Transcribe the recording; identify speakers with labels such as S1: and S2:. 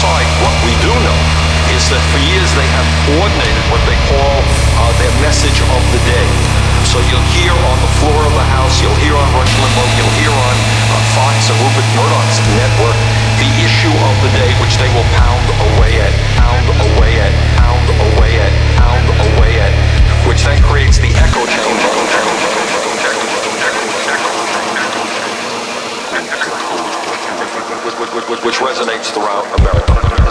S1: aside, what we do know is that for years they have coordinated what they call their message of the day. So you'll hear on the floor of the House, you'll hear on Rush Limbaugh, you'll hear on Fox and Rupert Murdoch's network, the issue of the day, which they will pound away at, pound away at, pound away at, pound away at, which then creates the echo chamber, which resonates throughout America.